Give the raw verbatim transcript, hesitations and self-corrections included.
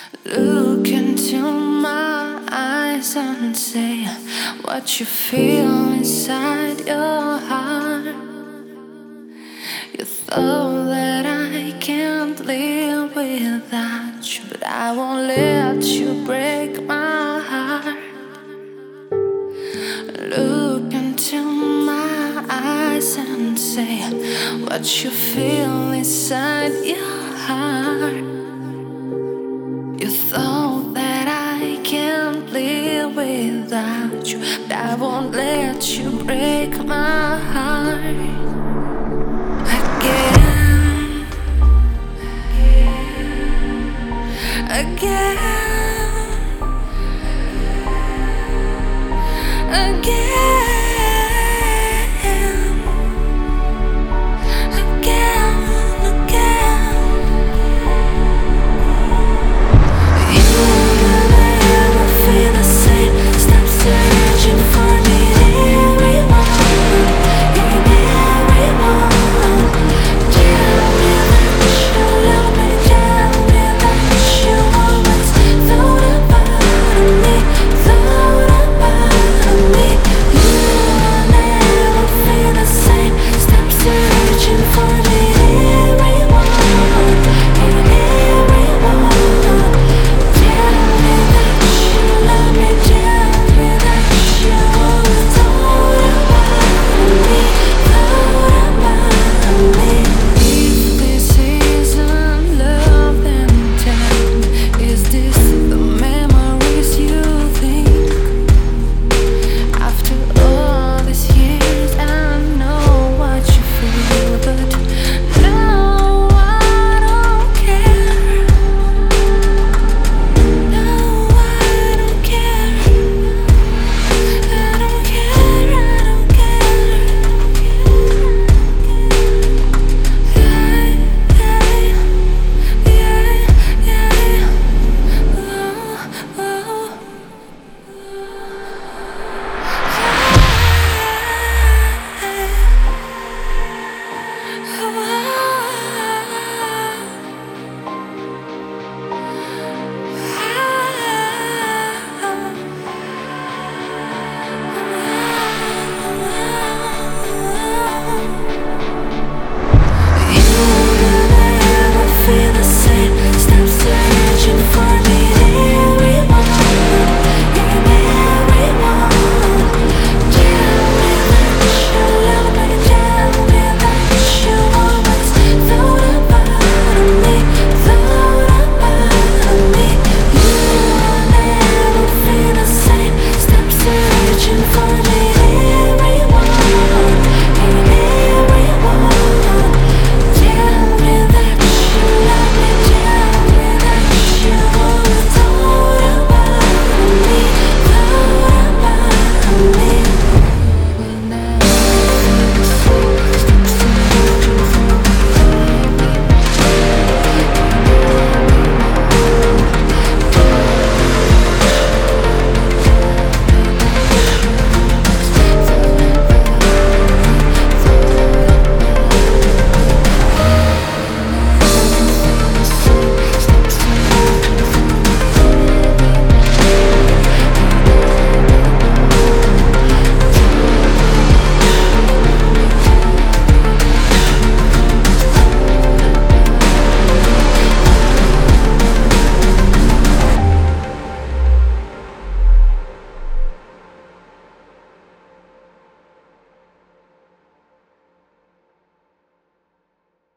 Look into my eyes and say what you feel inside your heart. You thought that I can't live without you, but I won't let you break my heart. Look into my eyes and say what you feel inside your heart. You thought that I can't live without you, but I won't let you break my heart. Again, again, again.